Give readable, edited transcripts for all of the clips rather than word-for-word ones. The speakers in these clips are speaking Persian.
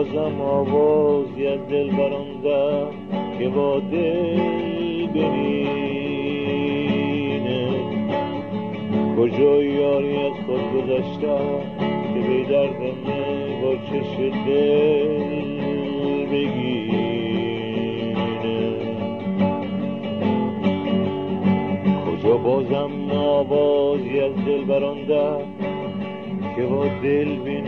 بازم آوازی از دل برانده که با دل ببینه. کجا یاری از خود گذشته که به درد من با چش دل بگینه. کجا بازم آوازی از دل برانده که با دل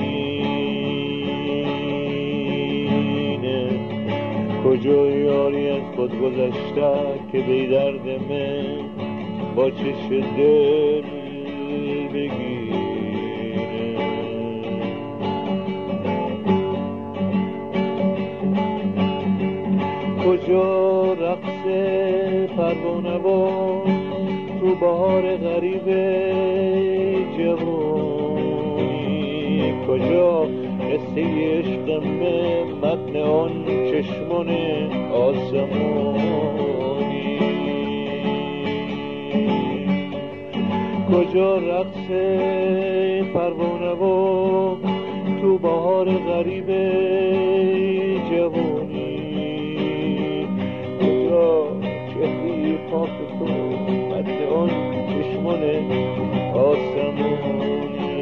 بینه. کجا یاری از خود گذشته که به درد من با چش دل بگینه. کجا رقص پروانه و تو بهار غریب جوانی. کجا قصه عشق من متن آن چشمان آسمانی. کجا رقص پروانه و تو بهار غریب جوانی. کجا چهره پاک تو متن آن چشمان آسمانی.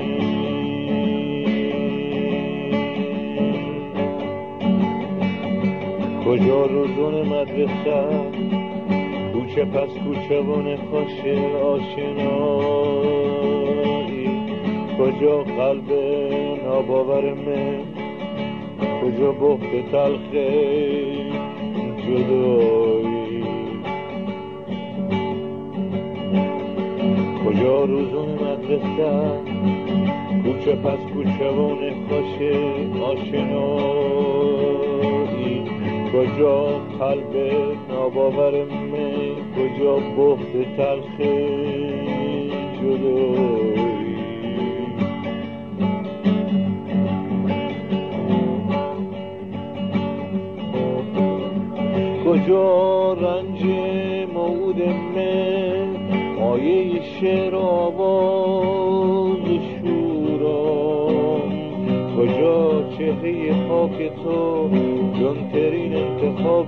کجا روزون مدرسه کوچه پس کوچه و نقاش آشنایی. کجا قلب ناباور من، کجا بخت تلخ جدایی. کجا روزون مدرسه کوچه پس کوچه و نقاش آشنایی. کجا قلب ناباور من، کجا بخت تلخ جدایی. کجا رنج موعود من، مایه شعر آواز شوران. کجا چهره پاک تو جانترین انتخاب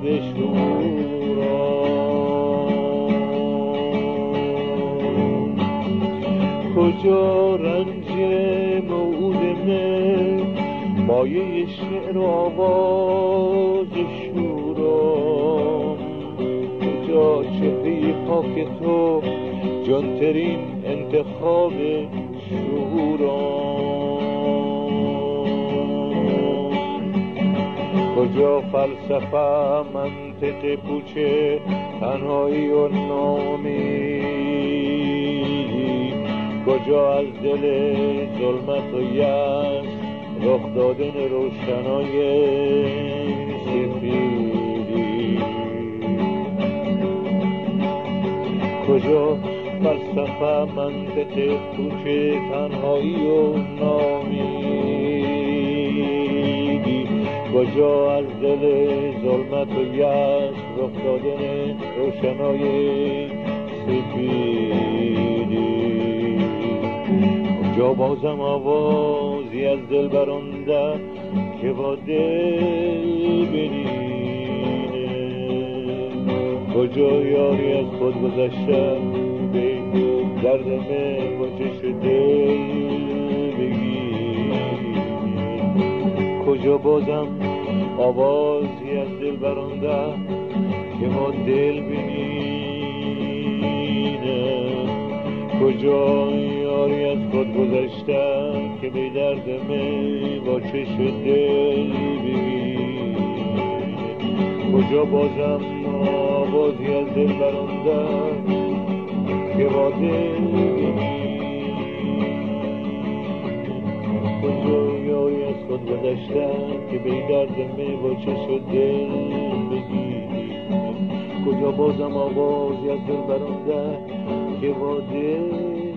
شوران. کجا رنج موعود من، مایه شعر و آواز شوران. کجا چهره پاک تو جانترین انتخاب شوران. کجا فلسفه منطق پوچه تنهایی و نامی. کجا از دل ظلمت و یأس رخ دادن روشنای سفیدی. کجا فلسفه منطق پوچه تنهایی و نامیدی. کجا از دل ظلمت و یأس رخ دادن روشنای سفیدی. کجا بازم آوازی از دل برانده که با دل بینه. کجا یاری از خود گذشته به درد من با چش دل بگینه. کجا بازم آوازی از دل برانده که با دل بینه. کجا یاری از خود گذشته که به درد من با چش دل ببینه. کجا بازم آوازی از دل برانده که با دل ببینه. کجا یاری از خود گذشته که به درد من با چش دل ببینه. کجا بازم آوازی از دل برانده که با دل